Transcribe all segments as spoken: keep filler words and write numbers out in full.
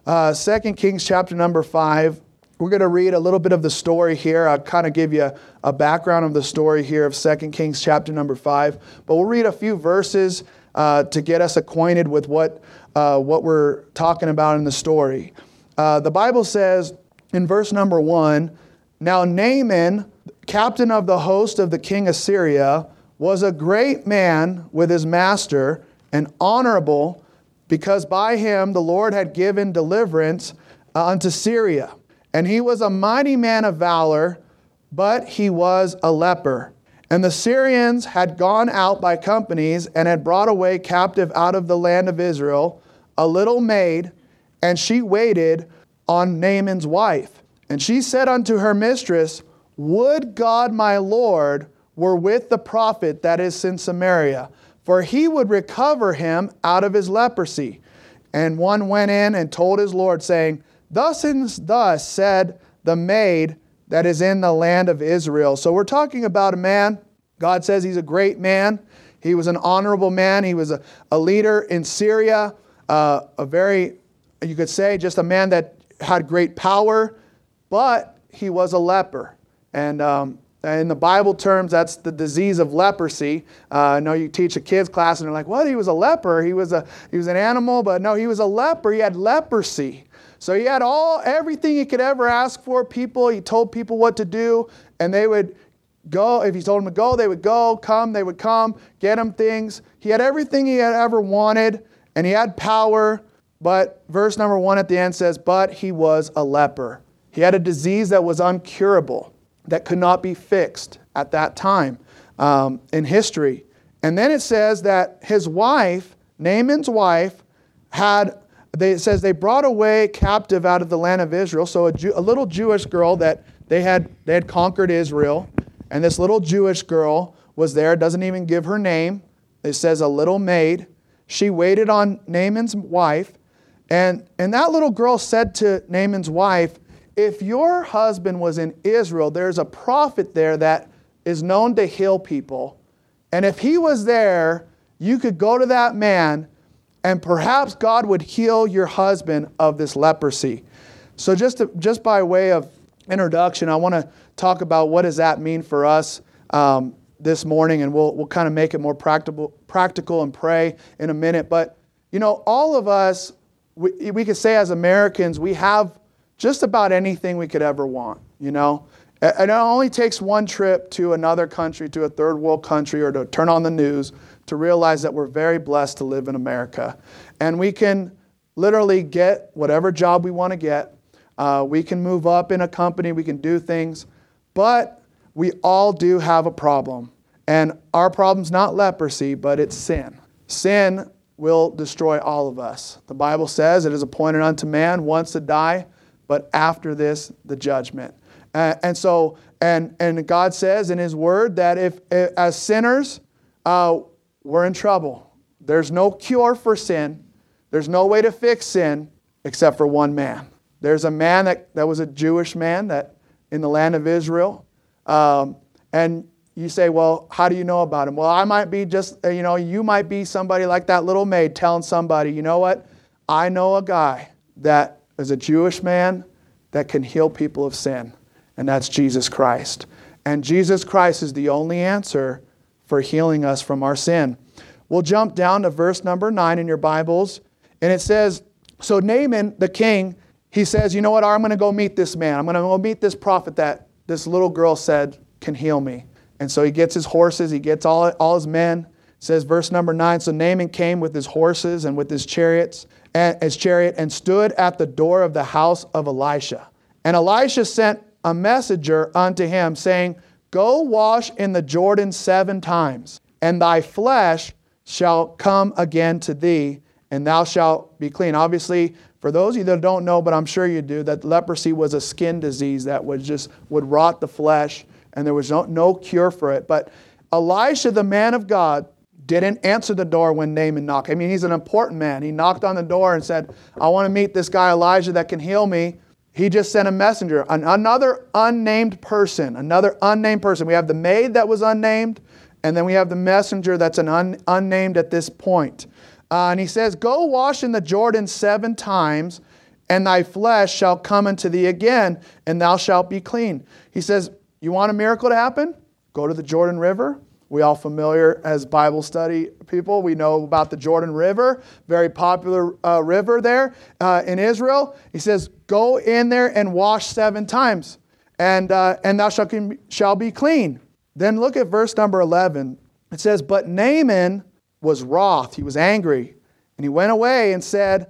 Uh, Second Kings chapter number five. We're going to read a little bit of the story here. I'll kind of give you a, a background of the story here of Second Kings chapter number five. But we'll read a few verses uh, to get us acquainted with what, uh, what we're talking about in the story. Uh, the Bible says in verse number one, "Now Naaman, captain of the host of the king of Syria, was a great man with his master and honorable, because by him the Lord had given deliverance uh, unto Syria. And he was a mighty man of valor, but he was a leper. And the Syrians had gone out by companies and had brought away captive out of the land of Israel a little maid, and she waited on Naaman's wife. And she said unto her mistress, Would God my Lord were with the prophet that is in Samaria, for he would recover him out of his leprosy. And one went in and told his Lord, saying, Thus and thus said the maid that is in the land of Israel." So we're talking about a man. God says he's a great man. He was an honorable man. He was a, a leader in Syria, uh, a very, you could say, just a man that had great power, but he was a leper. And um, in the Bible terms, that's the disease of leprosy. Uh, I know you teach a kids class and they're like, what? He was a leper. He was a he was an animal, but no, he was a leper. He had leprosy. So he had all everything he could ever ask for. People, he told people what to do, and they would go. If he told them to go, they would go. Come, they would come. Get him things. He had everything he had ever wanted, and he had power. But verse number one at the end says, "But he was a leper." He had a disease that was incurable, that could not be fixed at that time um, in history. And then it says that his wife, Naaman's wife, had, they, it says they brought away captive out of the land of Israel. So a, Jew, a little Jewish girl that they had, they had conquered Israel. And this little Jewish girl was there. It doesn't even give her name. It says a little maid. She waited on Naaman's wife. And, and that little girl said to Naaman's wife, if your husband was in Israel, there's a prophet there that is known to heal people. And if he was there, you could go to that man and perhaps God would heal your husband of this leprosy. So just, to, just by way of introduction, I want to talk about what does that mean for us um, this morning, and we'll, we'll kind of make it more practical, practical and pray in a minute. But, you know, all of us, we, we could say as Americans, we have just about anything we could ever want, you know. And it only takes one trip to another country, to a third world country, or to turn on the news to realize that we're very blessed to live in America. And we can literally get whatever job we want to get. Uh, we can move up in a company. We can do things. But we all do have a problem. And our problem's not leprosy, but it's sin. Sin will destroy all of us. The Bible says it is appointed unto man once to die, but after this, the judgment. Uh, and so, and and God says in His Word that if, if as sinners, uh, we're in trouble. There's no cure for sin. There's no way to fix sin except for one man. There's a man that, that was a Jewish man that in the land of Israel. Um, and you say, well, how do you know about him? Well, I might be just, you know, you might be somebody like that little maid telling somebody, you know what? I know a guy that is a Jewish man that can heal people of sin, and that's Jesus Christ. And Jesus Christ is the only answer for healing us from our sin. We'll jump down to verse number nine in your Bibles, and it says, so Naaman, the king, he says, you know what, I'm going to go meet this man. I'm going to go meet this prophet that this little girl said can heal me. And so he gets his horses, he gets all, all his men. It says verse number nine, so Naaman came with his horses and with his chariots, and his chariot, and stood at the door of the house of Elisha. And Elisha sent a messenger unto him, saying, Go wash in the Jordan seven times, and thy flesh shall come again to thee, and thou shalt be clean. Obviously, for those of you that don't know, but I'm sure you do, that leprosy was a skin disease that would just would rot the flesh, and there was no, no cure for it. But Elisha, the man of God, didn't answer the door when Naaman knocked. I mean, he's an important man. He knocked on the door and said, I want to meet this guy Elijah that can heal me. He just sent a messenger, an, another unnamed person, another unnamed person. We have the maid that was unnamed, and then we have the messenger that's an un, unnamed at this point. Uh, and he says, go wash in the Jordan seven times, and thy flesh shall come unto thee again, and thou shalt be clean. He says, you want a miracle to happen? Go to the Jordan River. We all familiar as Bible study people. We know about the Jordan River, very popular uh, river there uh, in Israel. He says, go in there and wash seven times, and uh, and thou shalt, shall be clean. Then look at verse number eleven. It says, but Naaman was wroth. He was angry. And he went away and said,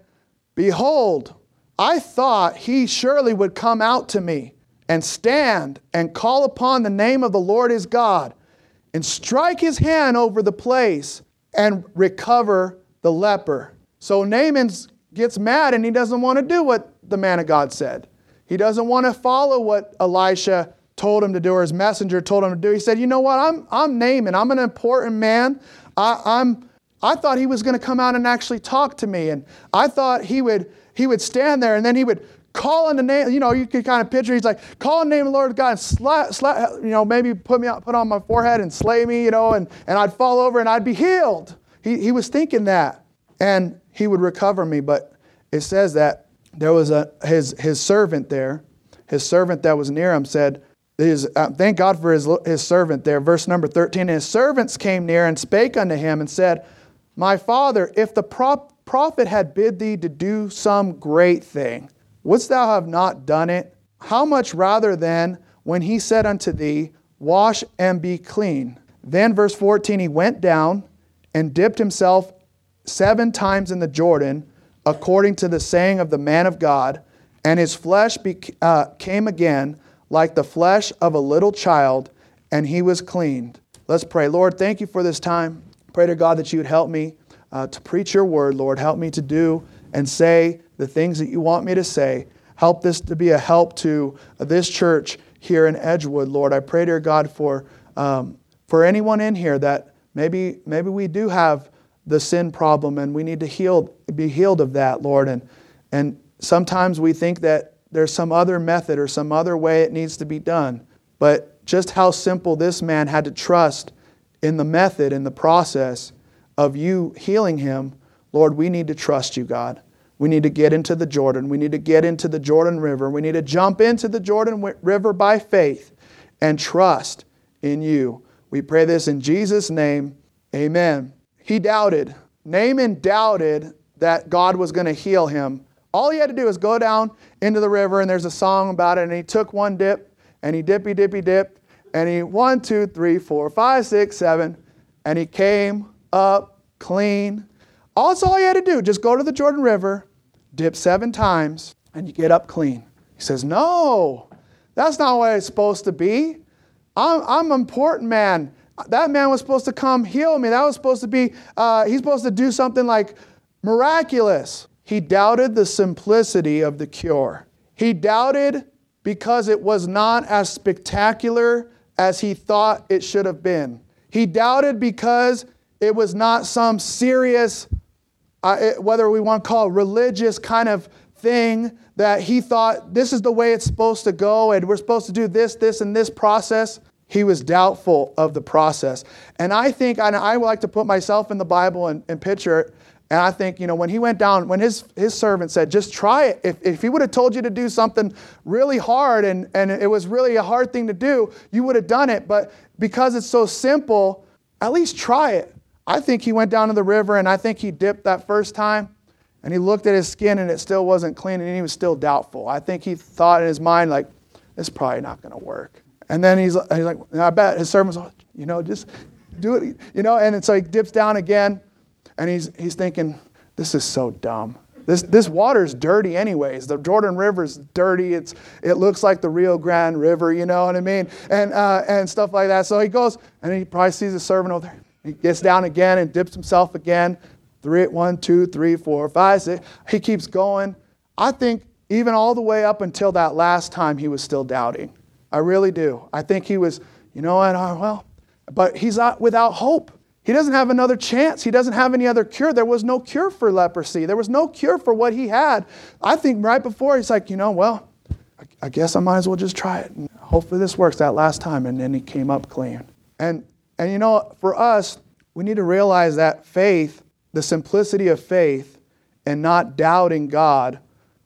behold, I thought he surely would come out to me and stand and call upon the name of the Lord his God and strike his hand over the place and recover the leper. So Naaman gets mad and he doesn't want to do what the man of God said. He doesn't want to follow what Elisha told him to do, or his messenger told him to do. He said, you know what, I'm I'm Naaman. I'm an important man. I, I'm I thought he was going to come out and actually talk to me. And I thought he would he would stand there and then he would call on the name, you know, you could kind of picture, he's like, call on the name of the Lord God and slap, slap, you know, maybe put me out, put on my forehead and slay me, you know, and, and I'd fall over and I'd be healed. He he was thinking that. And he would recover me. But it says that there was a his his servant there, his servant that was near him said, his, uh, thank God for his, his servant there. Verse number thirteen, and his servants came near and spake unto him and said, my father, if the prop, prophet had bid thee to do some great thing, wouldst thou have not done it? How much rather then, when he said unto thee, wash and be clean? Then verse fourteen, he went down and dipped himself seven times in the Jordan, according to the saying of the man of God, and his flesh became uh, came again like the flesh of a little child, and he was cleaned. Let's pray. Lord, thank you for this time. Pray to God that you would help me uh, to preach your word, Lord. Help me to do and say the things that you want me to say. Help this to be a help to this church here in Edgewood, Lord. I pray, dear God, for um, for anyone in here that maybe maybe we do have the sin problem and we need to heal, be healed of that, Lord. And and sometimes we think that there's some other method or some other way it needs to be done. But just how simple this man had to trust in the method, in the process of you healing him, Lord, we need to trust you, God. We need to get into the Jordan. We need to get into the Jordan River. We need to jump into the Jordan River by faith and trust in you. We pray this in Jesus' name. Amen. He doubted. Naaman doubted that God was going to heal him. All he had to do was go down into the river, and there's a song about it, and he took one dip, and he dippy, dippy, dipped, and he one, two, three, four, five, six, seven, and he came up clean. All that's all he had to do, just go to the Jordan River, dip seven times, and you get up clean. He says, no, that's not what it's supposed to be. I'm, I'm an important man. That man was supposed to come heal me. That was supposed to be, uh, he's supposed to do something like miraculous. He doubted the simplicity of the cure. He doubted because it was not as spectacular as he thought it should have been. He doubted because it was not some serious, uh, it, whether we want to call it religious kind of thing that he thought this is the way it's supposed to go and we're supposed to do this, this, and this process. He was doubtful of the process. And I think, and I like to put myself in the Bible and, and picture it, and I think, you know, when he went down, when his, his servant said, just try it. If, if he would have told you to do something really hard and, and it was really a hard thing to do, you would have done it. But because it's so simple, at least try it. I think he went down to the river and I think he dipped that first time and he looked at his skin and it still wasn't clean and he was still doubtful. I think he thought in his mind, like, this is probably not going to work. And then he's, he's like, I bet his servant's like, you know, just do it, you know, and so he dips down again. And he's he's thinking, this is so dumb. This this water's dirty anyways. The Jordan River's dirty. It's it looks like the Rio Grande River, you know what I mean? And uh, and stuff like that. So he goes and he probably sees a servant over there. He gets down again and dips himself again. Three, one, two, three, four, five, six. He keeps going. I think even all the way up until that last time he was still doubting. I really do. I think he was, you know what, well, but he's not without hope. He doesn't have another chance. He doesn't have any other cure. There was no cure for leprosy. There was no cure for what he had. I think right before he's like, you know, well, I guess I might as well just try it. And hopefully this works that last time. And then he came up clean. And, and you know, for us, we need to realize that faith, the simplicity of faith and not doubting God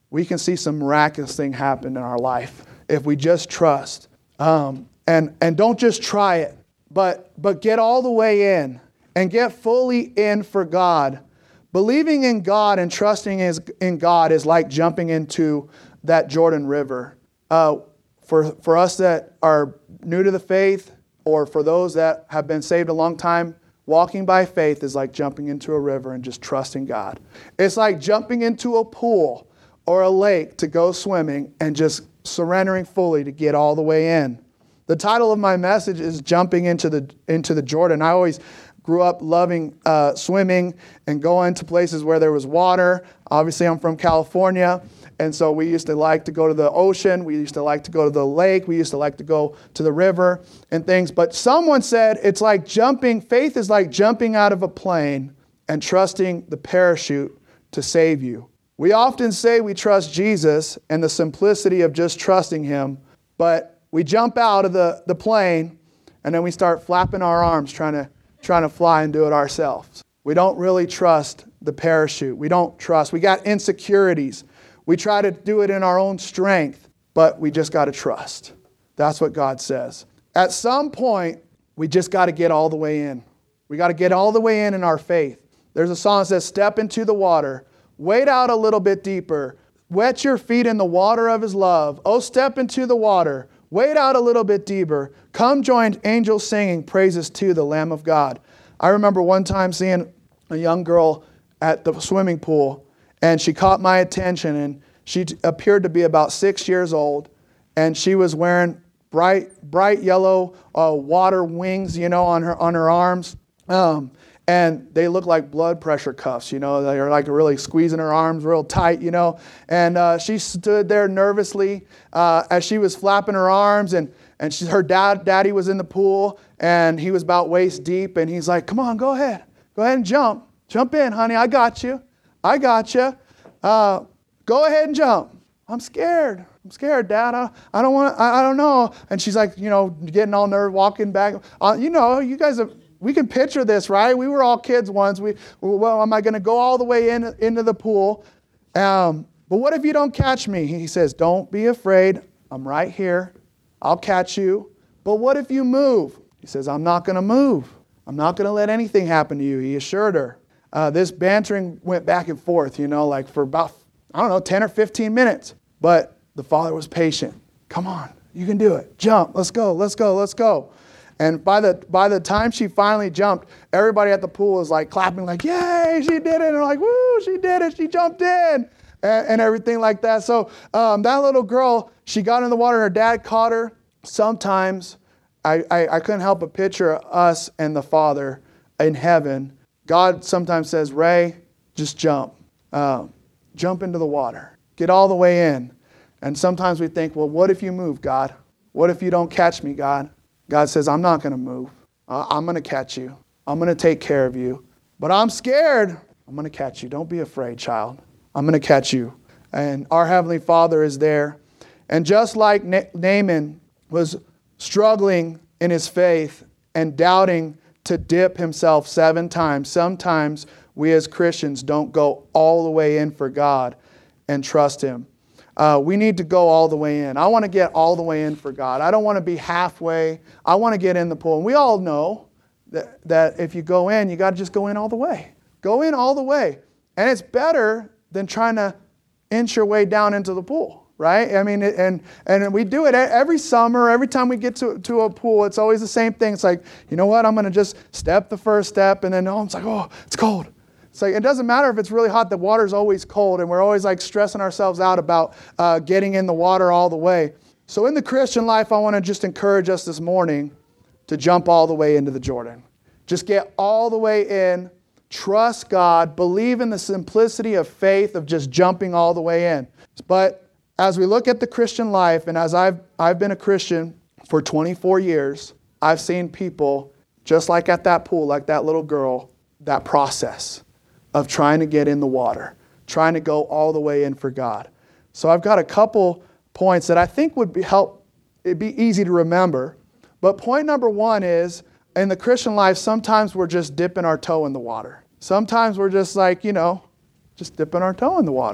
we can see some miraculous thing happen in our life if we just trust. Um, and, and don't just try it, but, but get all the way in and get fully in for God. Believing in God and trusting in God is like jumping into that Jordan River. Uh, for, for us that are new to the faith, or for those that have been saved a long time, walking by faith is like jumping into a river and just trusting God. It's like jumping into a pool or a lake to go swimming and just surrendering fully to get all the way in. The title of my message is Jumping into the into the Jordan. I always grew up loving uh, swimming and going to places where there was water. Obviously, I'm from California, and so we used to like to go to the ocean. We used to like to go to the lake. We used to like to go to the river and things. But someone said it's like jumping, faith is like jumping out of a plane and trusting the parachute to save you. We often say we trust Jesus and the simplicity of just trusting him, but we jump out of the, the plane and then we start flapping our arms trying to trying to fly and do it ourselves. We don't really trust the parachute. We don't trust. We got insecurities. We try to do it in our own strength, but we just got to trust. That's what God says. At some point, we just got to get all the way in. We got to get all the way in in our faith. There's a song that says, step into the water, wade out a little bit deeper, wet your feet in the water of his love. Oh, step into the water, wade out a little bit deeper. Come join angels singing praises to the Lamb of God. I remember one time seeing a young girl at the swimming pool, and she caught my attention, and she t- appeared to be about six years old, and she was wearing bright, bright yellow uh, water wings, you know, on her on her arms, um, and they looked like blood pressure cuffs, you know. They were like really squeezing her arms real tight, you know. And uh, she stood there nervously uh, as she was flapping her arms, and and she, her dad, daddy was in the pool, and he was about waist deep, and he's like, "Come on, go ahead, go ahead and jump, jump in, honey. I got you, I got you. Uh, go ahead and jump." I'm scared. I'm scared, Dad. I, I don't want. I, I don't know. And she's like, you know, getting all nervous, walking back. Uh, you know, you guys have. We can picture this, right? We were all kids once. We, well, am I going to go all the way in into the pool? Um, but what if you don't catch me? He says, don't be afraid. I'm right here. I'll catch you. But what if you move? He says, I'm not going to move. I'm not going to let anything happen to you. He assured her. Uh, this bantering went back and forth, you know, like for about, I don't know, ten or fifteen minutes. But the father was patient. Come on, you can do it. Jump. Let's go. Let's go. Let's go. And by the by the time she finally jumped, everybody at the pool was like clapping, like, yay, she did it. And they're like, woo, she did it. She jumped in and, and everything like that. So um, that little girl, she got in the water. Her dad caught her. Sometimes I, I, I couldn't help but picture us and the Father in heaven. God sometimes says, Ray, just jump. Uh, jump into the water. Get all the way in. And sometimes we think, well, what if you move, God? What if you don't catch me, God? God says, I'm not going to move. Uh, I'm going to catch you. I'm going to take care of you. But I'm scared. I'm going to catch you. Don't be afraid, child. I'm going to catch you. And our Heavenly Father is there. And just like Na- Naaman was struggling in his faith and doubting to dip himself seven times, sometimes we as Christians don't go all the way in for God and trust him. Uh, we need to go all the way in. I want to get all the way in for God. I don't want to be halfway. I want to get in the pool. And we all know that, that if you go in, you got to just go in all the way. Go in all the way. And it's better than trying to inch your way down into the pool, right? I mean, and and we do it every summer. Every time we get to, to a pool, it's always the same thing. It's like, you know what? I'm going to just step the first step. And then oh, it's like, oh, it's cold. It's like, it doesn't matter if it's really hot, the water's always cold, and we're always like stressing ourselves out about uh, getting in the water all the way. So in the Christian life, I want to just encourage us this morning to jump all the way into the Jordan. Just get all the way in, trust God, believe in the simplicity of faith of just jumping all the way in. But as we look at the Christian life, and as I've, I've been a Christian for twenty-four years, I've seen people, just like at that pool, like that little girl, that process of trying to get in the water, trying to go all the way in for God. So I've got a couple points that I think would be help, it'd be easy to remember. But point number one is, in the Christian life, sometimes we're just dipping our toe in the water. Sometimes we're just like, you know, just dipping our toe in the water.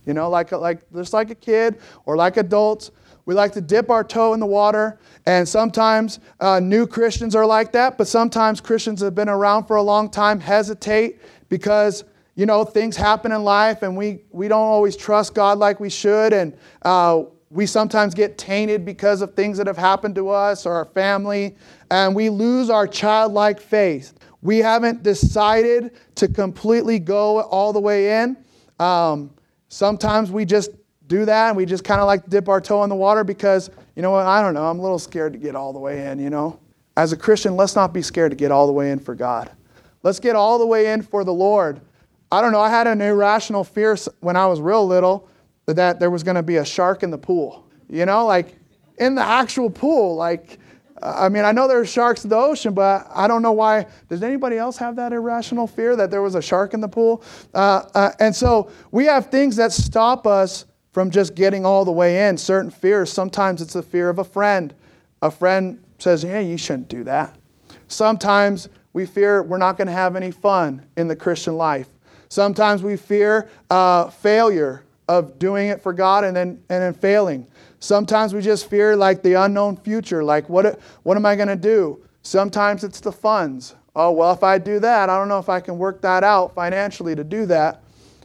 You know, like, like just like a kid or like adults, we like to dip our toe in the water. And sometimes uh, new Christians are like that, but sometimes Christians that have been around for a long time hesitate because, you know, things happen in life and we, we don't always trust God like we should. And uh, we sometimes get tainted because of things that have happened to us or our family. And we lose our childlike faith. We haven't decided to completely go all the way in. Um, sometimes we just do that and we just kind of like dip our toe in the water because, you know what, I don't know, I'm a little scared to get all the way in, you know. As a Christian, let's not be scared to get all the way in for God. Let's get all the way in for the Lord. I don't know, I had an irrational fear when I was real little that there was going to be a shark in the pool. You know, like in the actual pool. Like, I mean, I know there's sharks in the ocean, but I don't know why. Does anybody else have that irrational fear that there was a shark in the pool? Uh, uh, and so we have things that stop us from just getting all the way in. Certain fears, sometimes it's the fear of a friend. A friend says, hey, you shouldn't do that. Sometimes we fear we're not going to have any fun in the Christian life. Sometimes we fear uh, failure of doing it for God and then and then failing. Sometimes we just fear like the unknown future, like what what am I going to do? Sometimes it's the funds. Oh, well, if I do that, I don't know if I can work that out financially to do that.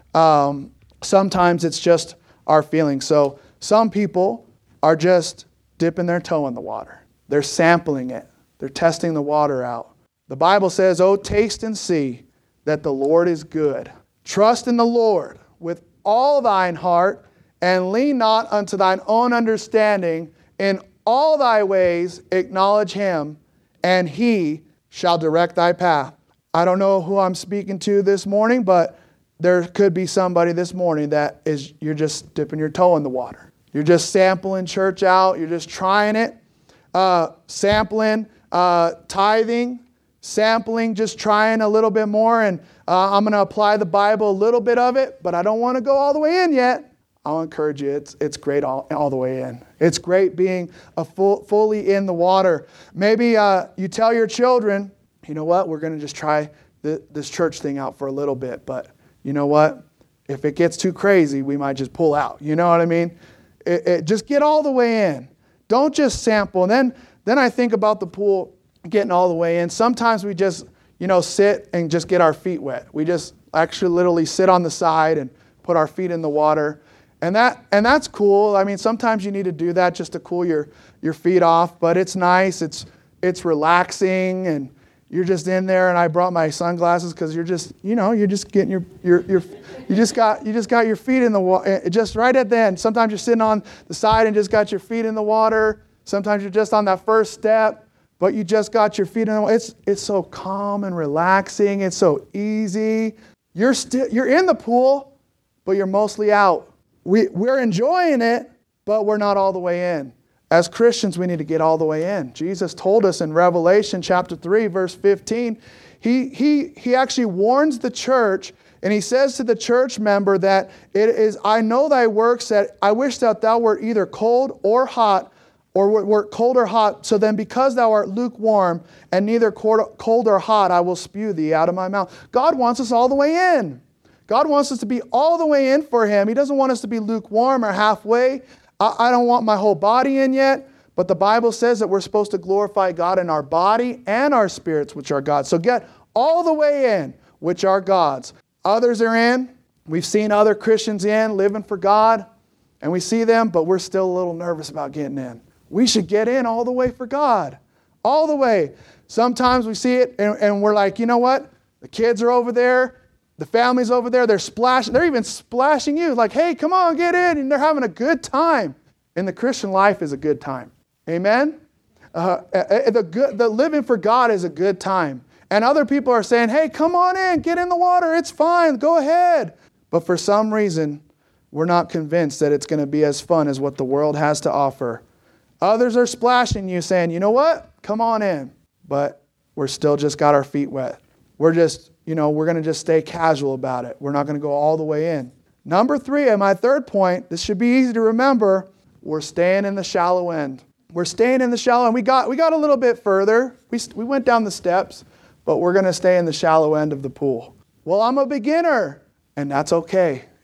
Um, sometimes it's just our feelings. So some people are just dipping their toe in the water. They're sampling it. They're testing the water out. The Bible says, oh, taste and see that the Lord is good. Trust in the Lord with all thine heart, and lean not unto thine own understanding. In all thy ways acknowledge him, and he shall direct thy path. I don't know who I'm speaking to this morning, but there could be somebody this morning that is, you're just dipping your toe in the water. You're just sampling church out. You're just trying it. Uh, sampling, uh, tithing, sampling, just trying a little bit more. And uh, I'm going to apply the Bible, a little bit of it, but I don't want to go all the way in yet. I'll encourage you. It's it's great all, all the way in. It's great being a full, fully in the water. Maybe uh, you tell your children, you know what, we're going to just try the, this church thing out for a little bit. But you know what? If it gets too crazy, we might just pull out. You know what I mean? It, it, just get all the way in. Don't just sample. And then, then I think about the pool getting all the way in. Sometimes we just, you know, sit and just get our feet wet. We just actually literally sit on the side and put our feet in the water. And that and that's cool. I mean, sometimes you need to do that just to cool your, your feet off, but it's nice. It's it's relaxing and you're just in there. And I brought my sunglasses because you're just, you know, you're just getting your your your you just got you just got your feet in the water just right at the end. Sometimes you're sitting on the side and just got your feet in the water. Sometimes you're just on that first step, but you just got your feet in the water. It's it's so calm and relaxing. It's so easy. You're still you're in the pool, but you're mostly out. We, we're enjoying it, but we're not all the way in. As Christians, we need to get all the way in. Jesus told us in Revelation chapter three, verse fifteen, he, he, he actually warns the church, and he says to the church member that it is, I know thy works, that I wish that thou wert either cold or hot, or wert cold or hot. So then because thou art lukewarm, and neither cold or hot, I will spew thee out of my mouth. God wants us all the way in. God wants us to be all the way in for him. He doesn't want us to be lukewarm or halfway. I, I don't want my whole body in yet. But the Bible says that we're supposed to glorify God in our body and our spirits, which are God's. So get all the way in, which are God's. Others are in. We've seen other Christians in, living for God. And we see them, but we're still a little nervous about getting in. We should get in all the way for God. All the way. Sometimes we see it and, and we're like, you know what? The kids are over there. The family's over there, they're splashing, they're even splashing you like, hey, come on, get in. And they're having a good time. And the Christian life is a good time. Amen? Uh, the, good, the living for God is a good time. And other people are saying, hey, come on in, get in the water. It's fine, go ahead. But for some reason, we're not convinced that it's going to be as fun as what the world has to offer. Others are splashing you saying, you know what? Come on in. But we're still just got our feet wet. We're just... You know, we're going to just stay casual about it. We're not going to go all the way in. Number three, and my third point, this should be easy to remember, we're staying in the shallow end. We're staying in the shallow end. We got, we got a little bit further. We, we went down the steps, but we're going to stay in the shallow end of the pool. Well, I'm a beginner, and that's okay.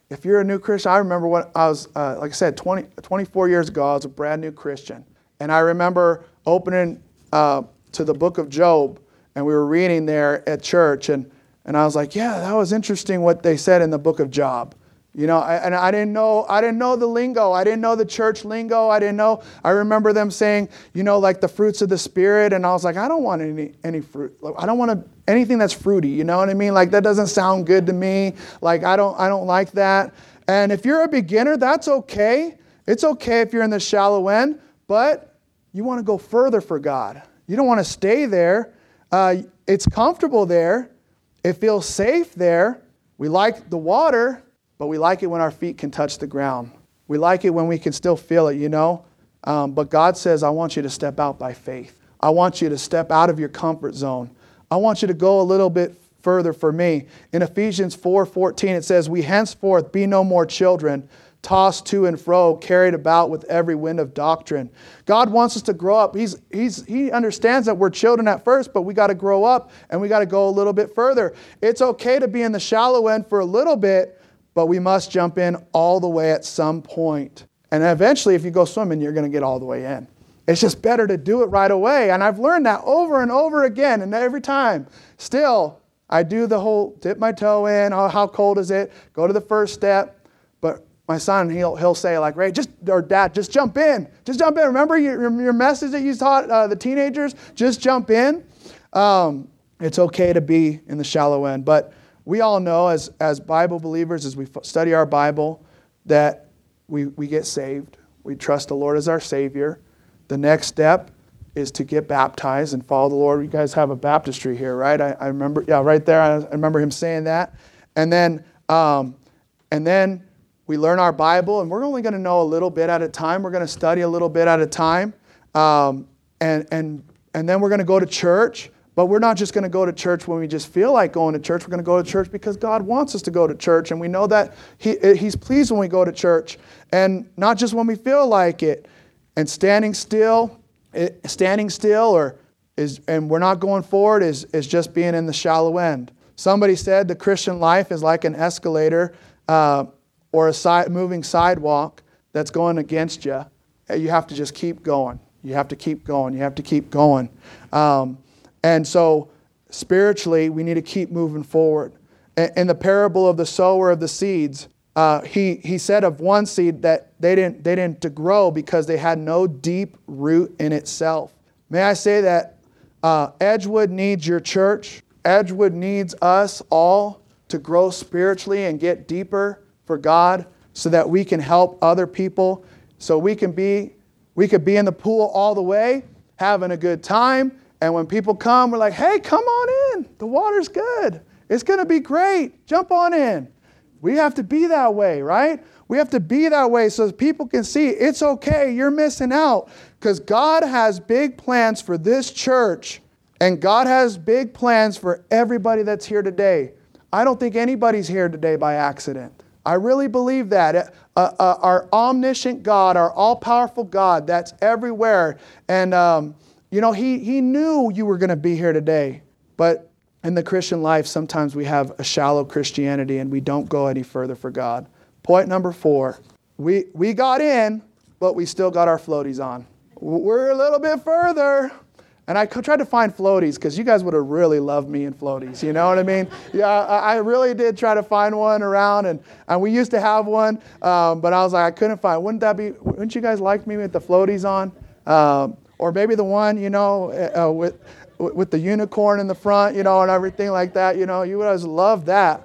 if you're a new Christian, I remember when I was, uh, like I said, twenty, twenty-four years ago, I was a brand new Christian. And I remember opening uh, to the book of Job, and we were reading there at church, and, and I was like, yeah, that was interesting what they said in the book of Job. You know, I, and I didn't know, I didn't know the lingo. I didn't know the church lingo. I didn't know, I remember them saying, you know, like the fruits of the Spirit. And I was like, I don't want any, any fruit. I don't want to, anything that's fruity. You know what I mean? Like that doesn't sound good to me. Like I don't, I don't like that. And if you're a beginner, that's okay. It's okay if you're in the shallow end, but you want to go further for God. You don't want to stay there. Uh, it's comfortable there. It feels safe there. We like the water, but we like it when our feet can touch the ground. We like it when we can still feel it, you know. Um, but God says, I want you to step out by faith. I want you to step out of your comfort zone. I want you to go a little bit further for me. In Ephesians four fourteen, it says, we henceforth be no more children, tossed to and fro, carried about with every wind of doctrine. God wants us to grow up. He's, he's, he understands that we're children at first, but we got to grow up and we got to go a little bit further. It's okay to be in the shallow end for a little bit, but we must jump in all the way at some point. And eventually, if you go swimming, you're going to get all the way in. It's just better to do it right away. And I've learned that over and over again. And every time, still, I do the whole dip my toe in. Oh, how cold is it? Go to the first step. But my son, he'll he'll say like, Ray, just, or Dad, just jump in. Just jump in. Remember your, your message that you taught uh, the teenagers? Just jump in. Um, it's okay to be in the shallow end. But we all know as, as Bible believers, as we study our Bible, that we, we get saved. We trust the Lord as our Savior. The next step is to get baptized and follow the Lord. You guys have a baptistry here, right? I, I remember, yeah, right there. I, I remember him saying that. And then, um, and then we learn our Bible, and we're only going to know a little bit at a time. We're going to study a little bit at a time, um, and and and then we're going to go to church. But we're not just going to go to church when we just feel like going to church. We're going to go to church because God wants us to go to church. And we know that he, He's pleased when we go to church. And not just when we feel like it. And standing still, standing still or is, and we're not going forward is, is just being in the shallow end. Somebody said the Christian life is like an escalator uh, or a side, moving sidewalk that's going against you. You have to just keep going. You have to keep going. You have to keep going. Um, And so spiritually, we need to keep moving forward. In the parable of the sower of the seeds, uh, he, he said of one seed that they didn't, they didn't grow because they had no deep root in itself. May I say that uh, Edgewood needs your church. Edgewood needs us all to grow spiritually and get deeper for God so that we can help other people. So we can be, we could be in the pool all the way, having a good time. And when people come, we're like, hey, come on in. The water's good. It's going to be great. Jump on in. We have to be that way, right? We have to be that way so that people can see it's okay. You're missing out. Because God has big plans for this church. And God has big plans for everybody that's here today. I don't think anybody's here today by accident. I really believe that. Uh, uh, our omniscient God, our all-powerful God that's everywhere. And, um, You know, he, he knew you were going to be here today. But in the Christian life, sometimes we have a shallow Christianity and we don't go any further for God. Point number four. We, we got in, but we still got our floaties on. We're a little bit further. And I tried to find floaties because you guys would have really loved me in floaties. You know what I mean? Yeah, I, I really did try to find one around. And, and we used to have one. Um, but I was like, I couldn't find. Wouldn't that be, wouldn't you guys like me with the floaties on? Um, Or maybe the one, you know, uh, with with the unicorn in the front, you know, and everything like that. You know, you would have loved that.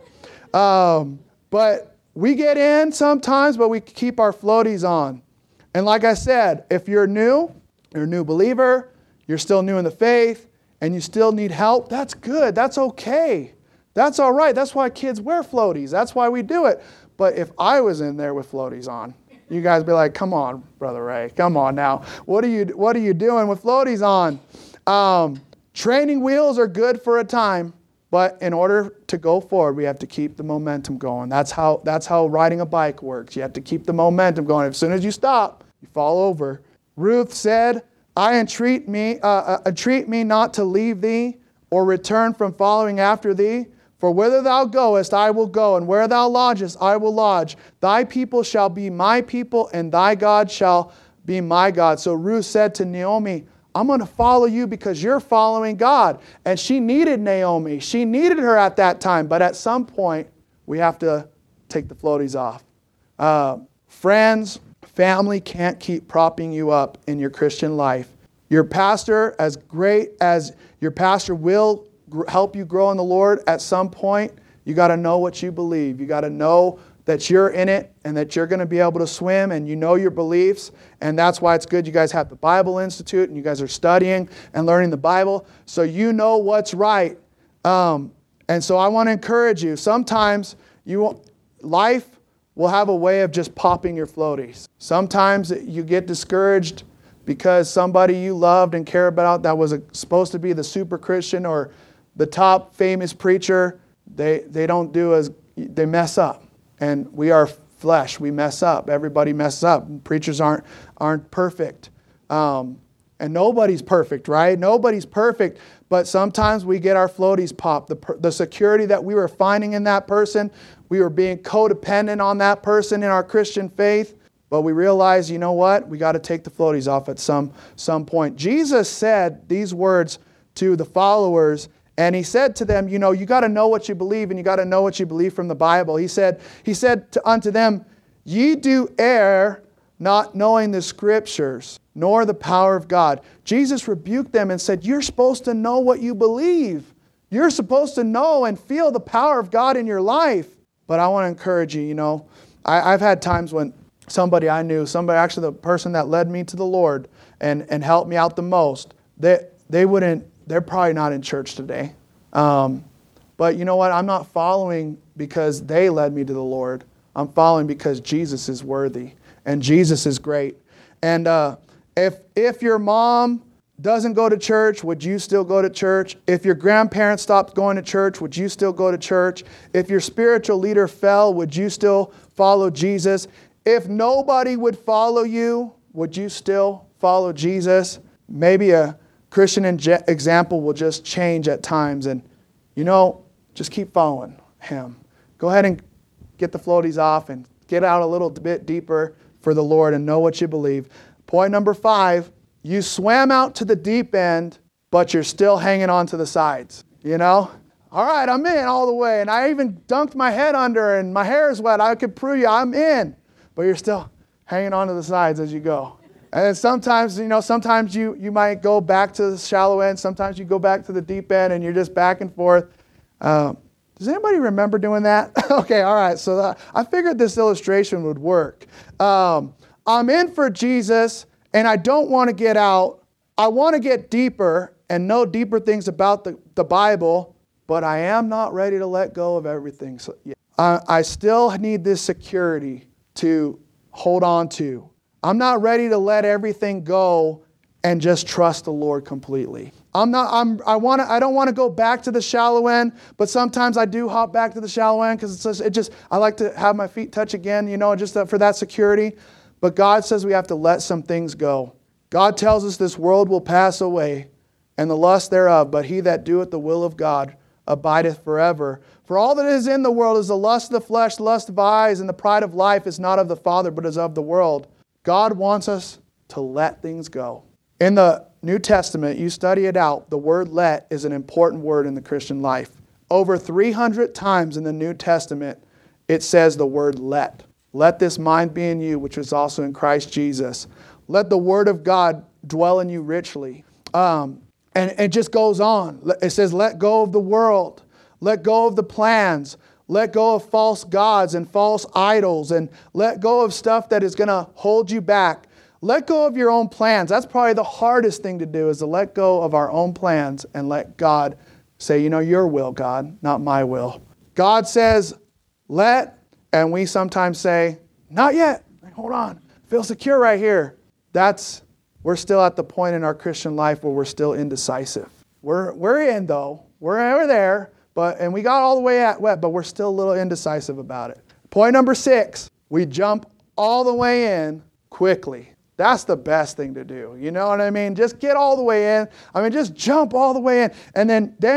Um, but we get in sometimes, but we keep our floaties on. And like I said, if you're new, you're a new believer, you're still new in the faith, and you still need help, that's good. That's okay. That's all right. That's why kids wear floaties. That's why we do it. But if I was in there with floaties on, you guys be like, come on, Brother Ray, come on now. What are you What are you doing with floaties on? Um, training wheels are good for a time, but in order to go forward, we have to keep the momentum going. That's how That's how riding a bike works. You have to keep the momentum going. As soon as you stop, you fall over. Ruth said, I entreat me, uh, uh, entreat me not to leave thee or return from following after thee. For whither thou goest, I will go, and where thou lodgest, I will lodge. Thy people shall be my people, and thy God shall be my God. So Ruth said to Naomi, I'm going to follow you because you're following God. And she needed Naomi. She needed her at that time. But at some point, we have to take the floaties off. Uh, friends, family can't keep propping you up in your Christian life. Your pastor, as great as your pastor will gr- help you grow in the Lord, at some point, you got to know what you believe. You got to know that you're in it and that you're going to be able to swim and you know your beliefs. And that's why it's good you guys have the Bible Institute and you guys are studying and learning the Bible so you know what's right. Um, and so I want to encourage you. Sometimes you life will have a way of just popping your floaties. Sometimes you get discouraged because somebody you loved and cared about that was a, supposed to be the super Christian or the top famous preacher, they, they don't do as, they mess up. And we are flesh. We mess up. Everybody messes up. Preachers aren't aren't perfect. Um, and nobody's perfect, right? Nobody's perfect. But sometimes we get our floaties popped. The, the security that we were finding in that person, we were being codependent on that person in our Christian faith. But we realize, you know what? We got to take the floaties off at some, some point. Jesus said these words to the followers. And he said to them, you know, you got to know what you believe, and you got to know what you believe from the Bible. He said, he said to, unto them, ye do err, not knowing the Scriptures, nor the power of God. Jesus rebuked them and said, you're supposed to know what you believe. You're supposed to know and feel the power of God in your life. But I want to encourage you, you know, I, I've had times when somebody I knew, somebody, actually the person that led me to the Lord and, and helped me out the most, they, they wouldn't, they're probably not in church today. Um, but you know what? I'm not following because they led me to the Lord. I'm following because Jesus is worthy and Jesus is great. And uh, if if your mom doesn't go to church, would you still go to church? If your grandparents stopped going to church, would you still go to church? If your spiritual leader fell, would you still follow Jesus? If nobody would follow you, would you still follow Jesus? Maybe a Christian example will just change at times. And, you know, just keep following him. Go ahead and get the floaties off and get out a little bit deeper for the Lord and know what you believe. Point number five, you swam out to the deep end, but you're still hanging on to the sides. You know? All right, I'm in all the way. And I even dunked my head under and my hair is wet. I could prove you I'm in. But you're still hanging on to the sides as you go. And then sometimes, you know, sometimes you, you might go back to the shallow end. Sometimes you go back to the deep end and you're just back and forth. Um, does anybody remember doing that? Okay, all right. So that, I figured this illustration would work. Um, I'm in for Jesus and I don't want to get out. I want to get deeper and know deeper things about the, the Bible, but I am not ready to let go of everything. So, yeah. I, I still need this security to hold on to. I'm not ready to let everything go and just trust the Lord completely. I'm not. I'm. I want to. I don't want to go back to the shallow end, but sometimes I do hop back to the shallow end because it's just, it just. I like to have my feet touch again, you know, just for that security. But God says we have to let some things go. God tells us this world will pass away, and the lust thereof. But he that doeth the will of God abideth forever. For all that is in the world is the lust of the flesh, the lust of eyes, and the pride of life is not of the Father, but is of the world. God wants us to let things go. In the New Testament, you study it out, the word let is an important word in the Christian life. Over three hundred times in the New Testament, it says the word let. Let this mind be in you, which was also in Christ Jesus. Let the word of God dwell in you richly. Um, and it just goes on. It says, let go of the world. Let go of the plans. Let go of false gods and false idols, and let go of stuff that is going to hold you back. Let go of your own plans. That's probably the hardest thing to do, is to let go of our own plans and let God say, you know, your will, God, not my will. God says, let, and we sometimes say, not yet. Hold on. Feel secure right here. That's, we're still at the point in our Christian life where we're still indecisive. We're, we're in though. We're, we're there. But, and we got all the way at wet, but we're still a little indecisive about it. Point number six, we jump all the way in quickly. That's the best thing to do. You know what I mean? Just get all the way in. I mean, just jump all the way in. And then, then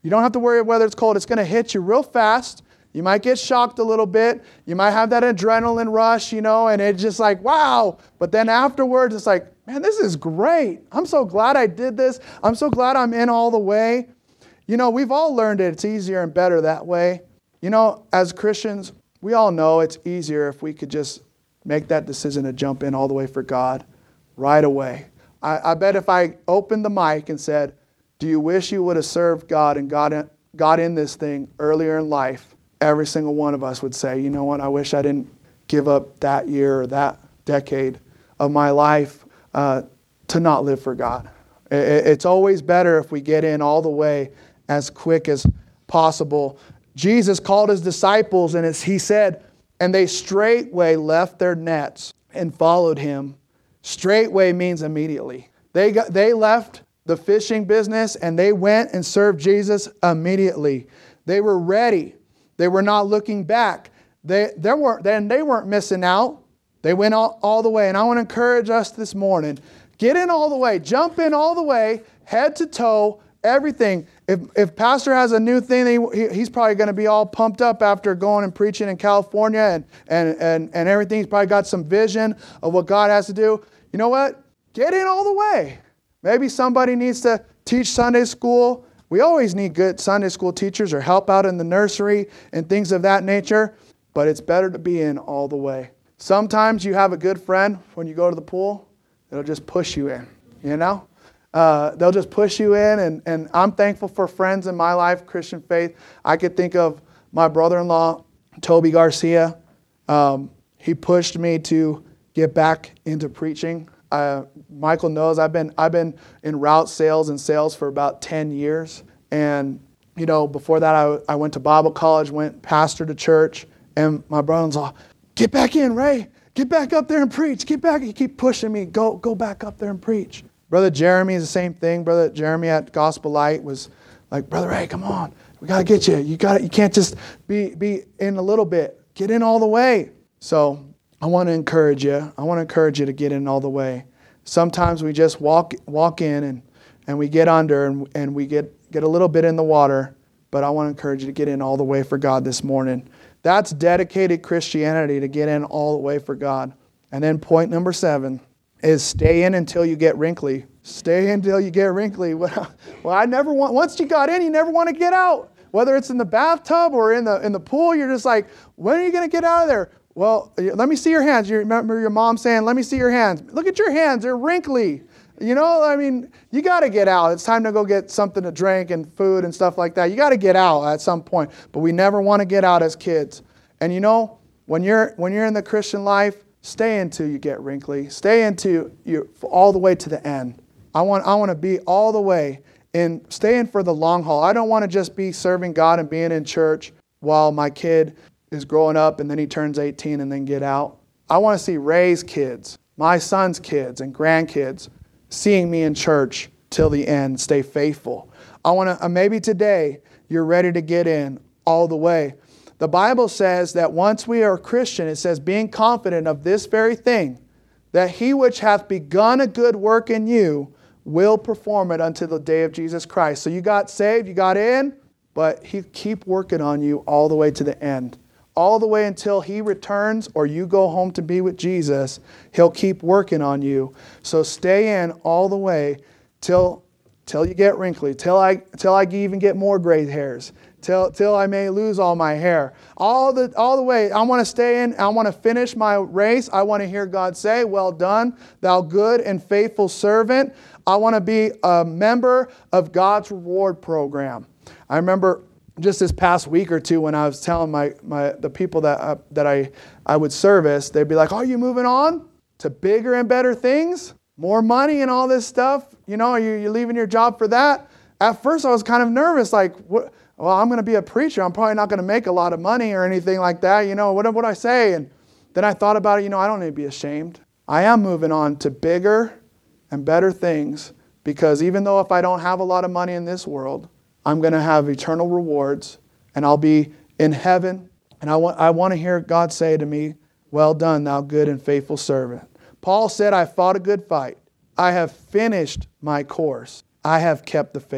You don't have to worry whether it's cold. It's going to hit you real fast. You might get shocked a little bit. You might have that adrenaline rush, you know, and it's just like, wow. But then afterwards, it's like, man, this is great. I'm so glad I did this. I'm so glad I'm in all the way. You know, we've all learned it. It's easier and better that way. You know, as Christians, we all know it's easier if we could just make that decision to jump in all the way for God right away. I, I bet if I opened the mic and said, do you wish you would have served God and got in, got in this thing earlier in life? Every single one of us would say, you know what, I wish I didn't give up that year or that decade of my life uh, to not live for God. It, it's always better if we get in all the way as quick as possible. Jesus called his disciples, and as he said, and they straightway left their nets and followed him. Straightway means immediately. They got, they left the fishing business and they went and served Jesus immediately. They were ready. They were not looking back. They, they weren't, then they weren't missing out. They went all, all the way. And I want to encourage us this morning. Get in all the way. Jump in all the way. Head to toe. Everything. If if Pastor has a new thing, he, he's probably going to be all pumped up after going and preaching in California and, and, and, and everything. He's probably got some vision of what God has to do. You know what? Get in all the way. Maybe somebody needs to teach Sunday school. We always need good Sunday school teachers or help out in the nursery and things of that nature. But it's better to be in all the way. Sometimes you have a good friend when you go to the pool. It'll just push you in, you know? Uh, they'll just push you in, and, and I'm thankful for friends in my life, Christian faith. I could think of my brother-in-law, Toby Garcia. Um, he pushed me to get back into preaching. Uh, Michael knows I've been I've been in route sales and sales for about ten years. And, you know, before that, I, I went to Bible college, went pastor to church, and my brother-in-law, get back in, Ray. Get back up there and preach. Get back. He keep pushing me. Go, go back up there and preach. Brother Jeremy is the same thing. Brother Jeremy at Gospel Light was like, Brother Ray, come on. We got to get you. You got You can't just be, be in a little bit. Get in all the way. So I want to encourage you. I want to encourage you to get in all the way. Sometimes we just walk walk in and, and we get under and, and we get, get a little bit in the water. But I want to encourage you to get in all the way for God this morning. That's dedicated Christianity, to get in all the way for God. And then point number seven is stay in until you get wrinkly. Stay in until you get wrinkly. Well, I never want, once you got in, you never want to get out. Whether it's in the bathtub or in the in the pool, you're just like, when are you going to get out of there? Well, let me see your hands. You remember your mom saying, let me see your hands. Look at your hands. They're wrinkly. You know, I mean, you got to get out. It's time to go get something to drink and food and stuff like that. You got to get out at some point. But we never want to get out as kids. And you know, when you're when you're in the Christian life, stay until you get wrinkly. Stay until you all the way to the end. I want I want to be all the way in, stay in for the long haul. I don't want to just be serving God and being in church while my kid is growing up and then he turns eighteen and then get out. I want to see Ray's kids, my son's kids and grandkids seeing me in church till the end. Stay faithful. I want to, uh, maybe today you're ready to get in all the way. The Bible says that once we are Christian, it says, being confident of this very thing, that he which hath begun a good work in you will perform it unto the day of Jesus Christ. So you got saved, you got in, but he keep working on you all the way to the end. All the way until he returns or you go home to be with Jesus, he'll keep working on you. So stay in all the way till, till you get wrinkly, till I, till I even get more gray hairs. Till, till I may lose all my hair. All the, all the way. I want to stay in. I want to finish my race. I want to hear God say, well done, thou good and faithful servant. I want to be a member of God's reward program. I remember just this past week or two when I was telling my, my the people that, uh, that I, I would service, they'd be like, oh, are you moving on to bigger and better things? More money and all this stuff? You know, are you you leaving your job for that? At first I was kind of nervous, like, what? Well, I'm going to be a preacher. I'm probably not going to make a lot of money or anything like that. You know, what would I say? And then I thought about it. You know, I don't need to be ashamed. I am moving on to bigger and better things because even though if I don't have a lot of money in this world, I'm going to have eternal rewards and I'll be in heaven. And I want, I want to hear God say to me, well done, thou good and faithful servant. Paul said, I fought a good fight. I have finished my course. I have kept the faith.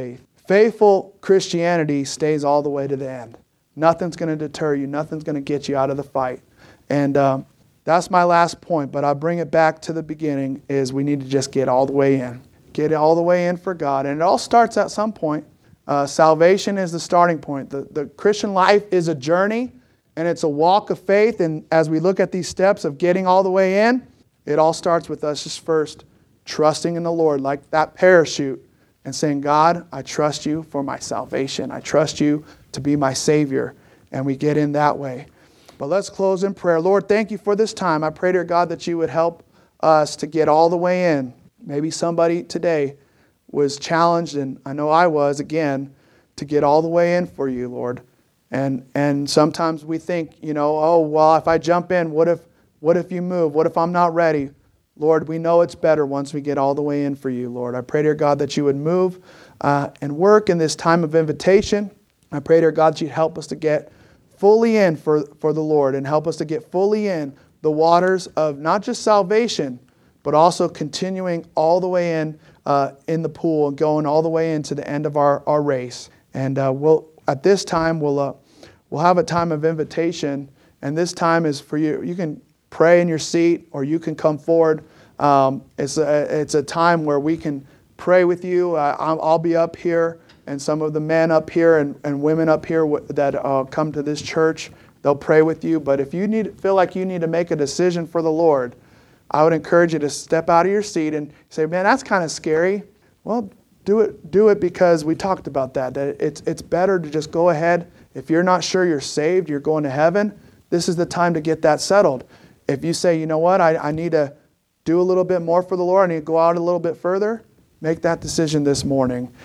Faithful Christianity stays all the way to the end. Nothing's going to deter you. Nothing's going to get you out of the fight. And um, that's my last point, but I'll bring it back to the beginning, is we need to just get all the way in. Get all the way in for God. And it all starts at some point. Uh, salvation is the starting point. The, the Christian life is a journey, and it's a walk of faith. And as we look at these steps of getting all the way in, it all starts with us just first trusting in the Lord, like that parachute, and saying, God, I trust you for my salvation. I trust you to be my Savior. And we get in that way. But let's close in prayer. Lord, thank you for this time. I pray, dear God, that you would help us to get all the way in. Maybe somebody today was challenged, and I know I was, again, to get all the way in for you, Lord. And and sometimes we think, you know, oh, well, if I jump in, what if what if you move? What if I'm not ready? Lord, we know it's better once we get all the way in for you, Lord. I pray, dear God, that you would move uh, and work in this time of invitation. I pray, dear God, that you'd help us to get fully in for, for the Lord, and help us to get fully in the waters of not just salvation, but also continuing all the way in uh, in the pool and going all the way into the end of our, our race. And uh, we'll at this time, we'll uh, we'll have a time of invitation, and this time is for you. You can pray in your seat, or you can come forward. Um, it's, a, it's a time where we can pray with you. Uh, I'll, I'll be up here, and some of the men up here and, and women up here w- that uh, come to this church, they'll pray with you. But if you need feel like you need to make a decision for the Lord, I would encourage you to step out of your seat and say, man, that's kind of scary. Well, do it do it because we talked about that, that it's it's better to just go ahead. If you're not sure you're saved, you're going to heaven, this is the time to get that settled. If you say, you know what, I, I need to do a little bit more for the Lord, I need to go out a little bit further, make that decision this morning.